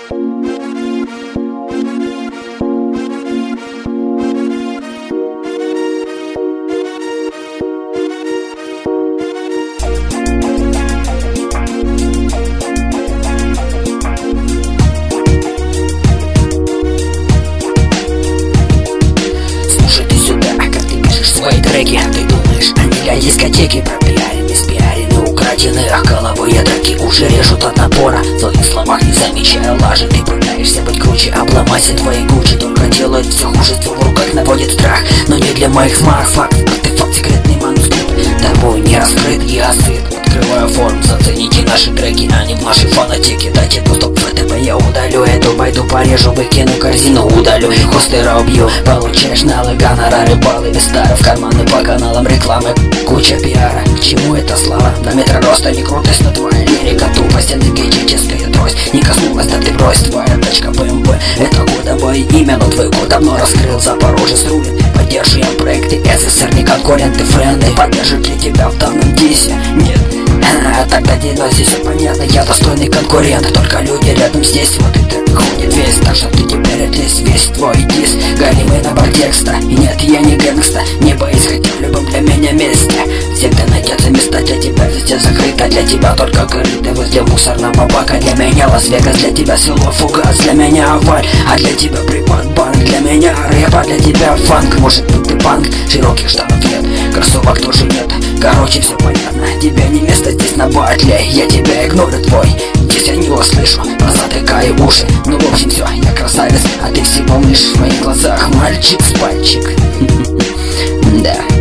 Свои треки, ты думаешь, они для дискотеки пропиарены, спиарены, украдены, а головые драки уже режут от напора. В твоих словах не замечая лажи, ты пытаешься быть круче, обломать все твои гучи, только делает все хуже, в твоих руках наводит страх. Но не для моих смарт факт, артефакт, секретный манускрипт, тобой не раскрыт и остыт. Открываю форум, зацените наши треки, а не в нашей фонотеке. Дайте доступ в ФТП, я удалю эту байду, порежу, выкину корзину, удалю хостера, убью. Получаешь налог, гонорары, баллы, старов, карманы по каналам рекламы, куча пиара. К чему это слава? До метра роста не крутость, но твоя лирика тупость, энергетическая трость не коснулась, да ты брось. Твоя тачка БМВ, это кодовое имя, но твой код давно раскрыл, Запорожец рулит. Поддерживаем проекты СССР, не конкуренты, френды. Поддержит ли тебя в данном дисе? Нет. Тогда здесь все понятно, я достойный конкурент. Только люди рядом здесь, вот это выходит весь. Так что ты теперь отлезь, весь твой дис голимый набор текста. И нет, я не гэнгста, не боюсь, хотя в любом для меня месте всегда найдется места для тебя, везде закрыто. Для тебя только корыто возле мусорного бака. Для меня Лас-Вегас, для тебя село Фугас. Для меня Аваль, а для тебя Приватбанк. Для меня рэп, а для тебя фанк. Может быть ты панк, широких штанов нет, кроссовок тоже нет. Короче, все понятно, тебе не место здесь на батле. Я тебя игнорю, твой дис я не услышу, затыкаю уши. Ну в общем все, я красавец, а ты всего лишь в моих глазах мальчик с пальчик. Да.